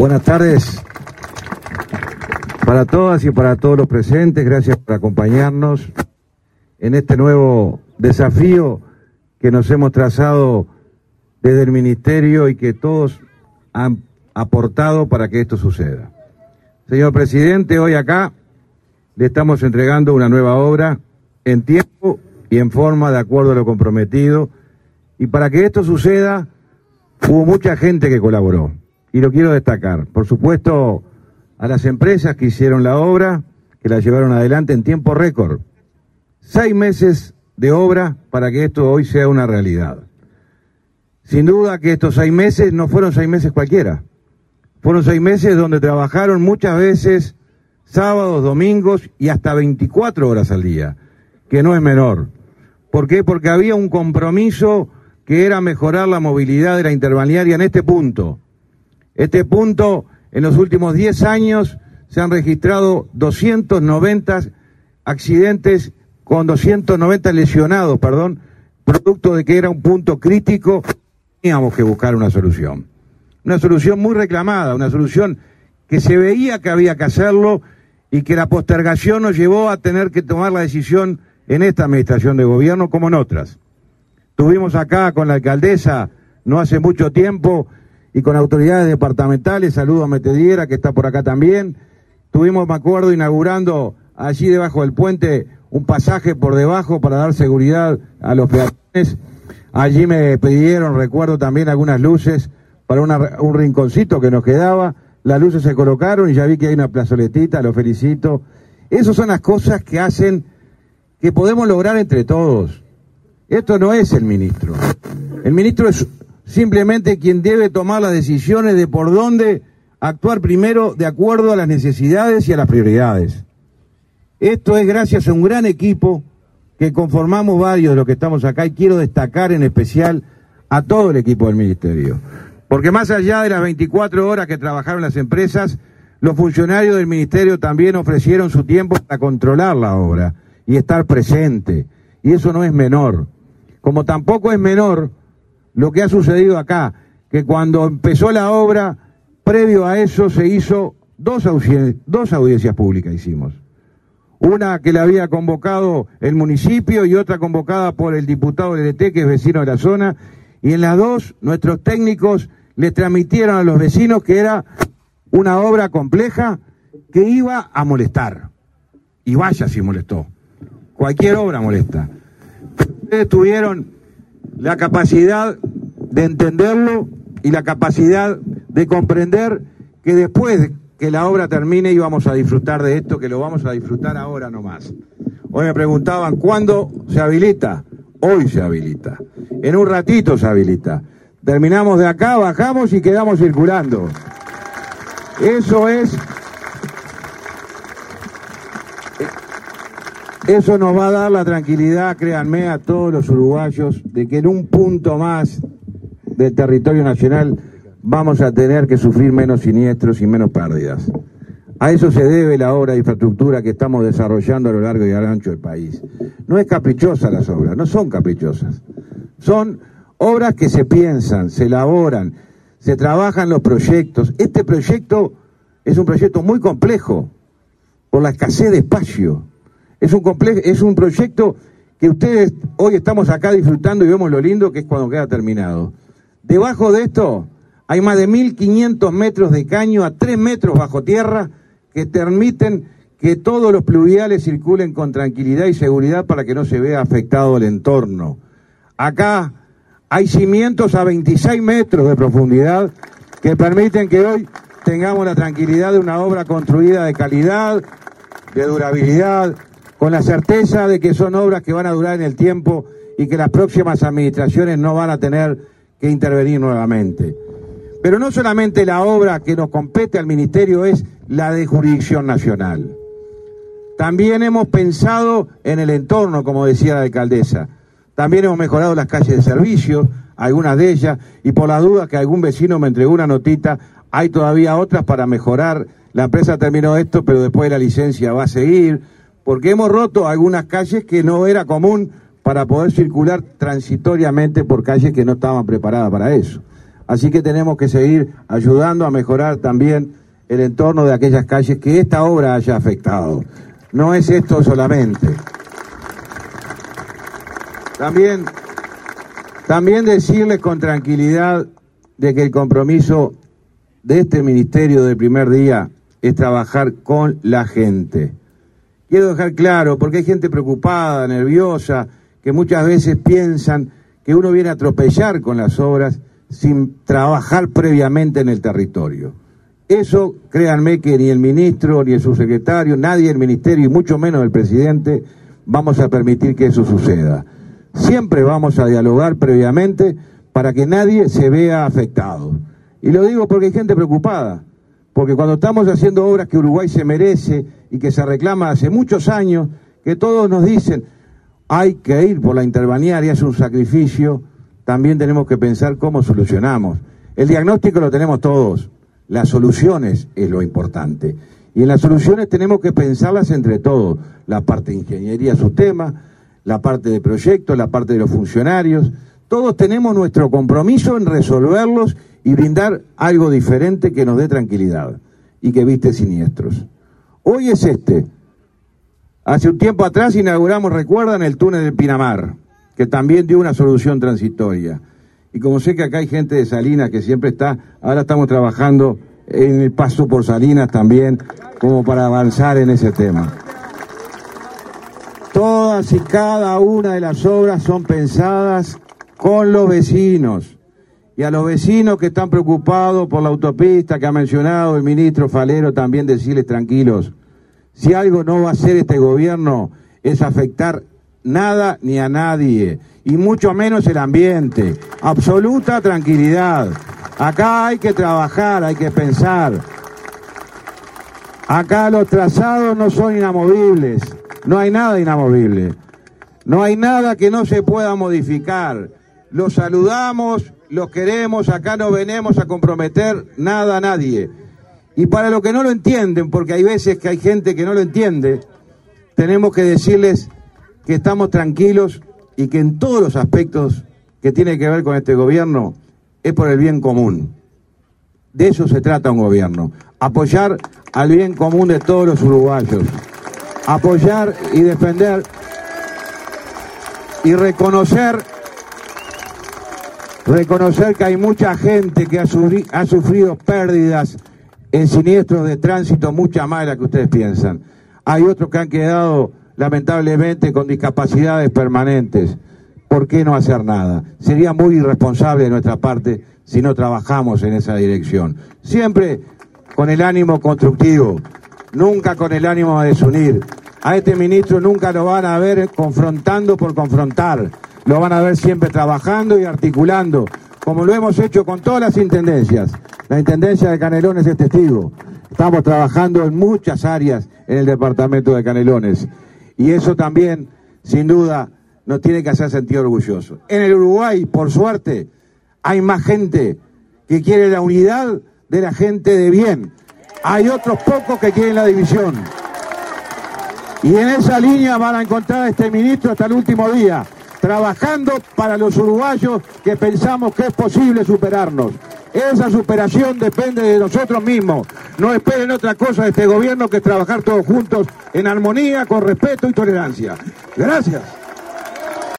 Buenas tardes para todas y para todos los presentes. Gracias por acompañarnos en este nuevo desafío que nos hemos trazado desde el Ministerio y que todos han aportado para que esto suceda. Señor Presidente, hoy acá le estamos entregando una nueva obra en tiempo y en forma de acuerdo a lo comprometido, y para que esto suceda hubo mucha gente que colaboró, y lo quiero destacar. Por supuesto, a las empresas que hicieron la obra, que la llevaron adelante en tiempo récord. 6 meses de obra para que esto hoy sea una realidad. Sin duda que estos 6 meses no fueron 6 meses cualquiera. Fueron 6 meses donde trabajaron muchas veces sábados, domingos y hasta 24 horas al día, que no es menor. ¿Por qué? Porque había un compromiso que era mejorar la movilidad de la interbalnearia en este punto. Este punto, en los últimos 10 años, se han registrado 290 accidentes con 290 lesionados, producto de que era un punto crítico. Teníamos que buscar una solución muy reclamada, una solución que se veía que había que hacerlo y que la postergación nos llevó a tener que tomar la decisión en esta administración de gobierno como en otras. Estuvimos acá con la alcaldesa no hace mucho tiempo y con autoridades departamentales, saludo a Metediera que está por acá también. Estuvimos, me acuerdo, inaugurando allí debajo del puente un pasaje por debajo para dar seguridad a los peatones. Allí me pidieron, recuerdo también, algunas luces para un rinconcito que nos quedaba. Las luces se colocaron y ya vi que hay una plazoletita, lo felicito. Esas son las cosas que hacen que podemos lograr entre todos. Esto no es el ministro. El ministro es simplemente quien debe tomar las decisiones de por dónde actuar primero de acuerdo a las necesidades y a las prioridades. Esto es gracias a un gran equipo que conformamos varios de los que estamos acá, y quiero destacar en especial a todo el equipo del Ministerio. Porque más allá de las 24 horas que trabajaron las empresas, los funcionarios del Ministerio también ofrecieron su tiempo para controlar la obra y estar presente. Y eso no es menor. Como tampoco es menor lo que ha sucedido acá, que cuando empezó la obra, previo a eso se hizo dos audiencias públicas hicimos. Una que la había convocado el municipio y otra convocada por el diputado LT, que es vecino de la zona, y en las dos nuestros técnicos les transmitieron a los vecinos que era una obra compleja que iba a molestar. Y vaya si molestó. Cualquier obra molesta. Ustedes tuvieron la capacidad de entenderlo y la capacidad de comprender que después que la obra termine íbamos a disfrutar de esto, que lo vamos a disfrutar ahora nomás. Hoy me preguntaban, ¿cuándo se habilita? Hoy se habilita. En un ratito se habilita. Terminamos de acá, bajamos y quedamos circulando. Eso nos va a dar la tranquilidad, créanme, a todos los uruguayos, de que en un punto más del territorio nacional vamos a tener que sufrir menos siniestros y menos pérdidas. A eso se debe la obra de infraestructura que estamos desarrollando a lo largo y ancho del país. No es caprichosa las obras, no son caprichosas. Son obras que se piensan, se elaboran, se trabajan los proyectos. Este proyecto es un proyecto muy complejo por la escasez de espacio. Es un proyecto que ustedes hoy estamos acá disfrutando y vemos lo lindo que es cuando queda terminado. Debajo de esto hay más de 1.500 metros de caño a 3 metros bajo tierra que permiten que todos los pluviales circulen con tranquilidad y seguridad para que no se vea afectado el entorno. Acá hay cimientos a 26 metros de profundidad que permiten que hoy tengamos la tranquilidad de una obra construida de calidad, de durabilidad, con la certeza de que son obras que van a durar en el tiempo y que las próximas administraciones no van a tener que intervenir nuevamente. Pero no solamente la obra que nos compete al Ministerio es la de jurisdicción nacional. También hemos pensado en el entorno, como decía la alcaldesa. También hemos mejorado las calles de servicio, algunas de ellas, y por la duda que algún vecino me entregó una notita, hay todavía otras para mejorar. La empresa terminó esto, pero después la licencia va a seguir, porque hemos roto algunas calles que no era común para poder circular transitoriamente por calles que no estaban preparadas para eso. Así que tenemos que seguir ayudando a mejorar también el entorno de aquellas calles que esta obra haya afectado. No es esto solamente. También decirles con tranquilidad de que el compromiso de este ministerio del primer día es trabajar con la gente. Quiero dejar claro, porque hay gente preocupada, nerviosa, que muchas veces piensan que uno viene a atropellar con las obras sin trabajar previamente en el territorio. Eso, créanme que ni el ministro, ni el subsecretario, nadie del ministerio, y mucho menos el presidente, vamos a permitir que eso suceda. Siempre vamos a dialogar previamente para que nadie se vea afectado. Y lo digo porque hay gente preocupada, porque cuando estamos haciendo obras que Uruguay se merece y que se reclama hace muchos años, que todos nos dicen, hay que ir por la interbalnearia, es un sacrificio, también tenemos que pensar cómo solucionamos. El diagnóstico lo tenemos todos, las soluciones es lo importante. Y en las soluciones tenemos que pensarlas entre todos, la parte de ingeniería, su tema, la parte de proyectos, la parte de los funcionarios. Todos tenemos nuestro compromiso en resolverlos y brindar algo diferente que nos dé tranquilidad y que evite siniestros. Hoy es este. Hace un tiempo atrás inauguramos, recuerdan, el túnel del Pinamar, que también dio una solución transitoria. Y como sé que acá hay gente de Salinas que siempre está, ahora estamos trabajando en el paso por Salinas también, como para avanzar en ese tema. Todas y cada una de las obras son pensadas con los vecinos. Y a los vecinos que están preocupados por la autopista que ha mencionado el ministro Falero, también decirles tranquilos. Si algo no va a hacer este gobierno es afectar nada ni a nadie, y mucho menos el ambiente. Absoluta tranquilidad. Acá hay que trabajar, hay que pensar. Acá los trazados no son inamovibles. No hay nada inamovible. No hay nada que no se pueda modificar. Los saludamos, los queremos, acá no venimos a comprometer nada a nadie. Y para los que no lo entienden, porque hay veces que hay gente que no lo entiende, tenemos que decirles que estamos tranquilos y que en todos los aspectos que tienen que ver con este gobierno es por el bien común. De eso se trata un gobierno, apoyar al bien común de todos los uruguayos, apoyar y defender y reconocer que hay mucha gente que ha sufrido pérdidas en siniestros de tránsito, mucha más de la que ustedes piensan. Hay otros que han quedado lamentablemente con discapacidades permanentes. ¿Por qué no hacer nada? Sería muy irresponsable de nuestra parte si no trabajamos en esa dirección. Siempre con el ánimo constructivo, nunca con el ánimo de desunir. A este ministro nunca lo van a ver confrontando por confrontar. Lo van a ver siempre trabajando y articulando, como lo hemos hecho con todas las intendencias. La intendencia de Canelones es testigo. Estamos trabajando en muchas áreas en el departamento de Canelones. Y eso también, sin duda, nos tiene que hacer sentir orgullosos. En el Uruguay, por suerte, hay más gente que quiere la unidad de la gente de bien. Hay otros pocos que quieren la división. Y en esa línea van a encontrar a este ministro hasta el último día, trabajando para los uruguayos que pensamos que es posible superarnos. Esa superación depende de nosotros mismos. No esperen otra cosa de este gobierno que trabajar todos juntos en armonía, con respeto y tolerancia. Gracias.